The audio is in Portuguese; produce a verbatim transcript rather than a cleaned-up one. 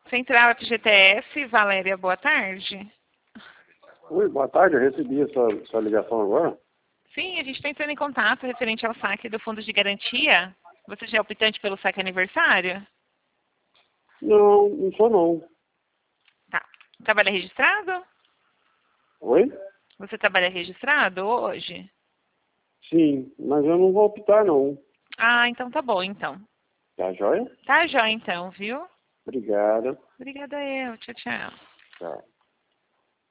Central F G T S, Valéria, boa tarde. Oi, boa tarde, eu recebi a sua, sua ligação agora. Sim, a gente está entrando em contato referente ao saque do fundo de garantia. Você já é optante pelo saque aniversário? Não, não sou não. Tá. Trabalha registrado? Oi? Você trabalha registrado hoje? Sim, mas eu não vou optar não. Ah, então tá bom, então. Tá joia? Tá jóia, então, viu? Obrigado. Obrigada eu. Tchau, tchau. Tchau.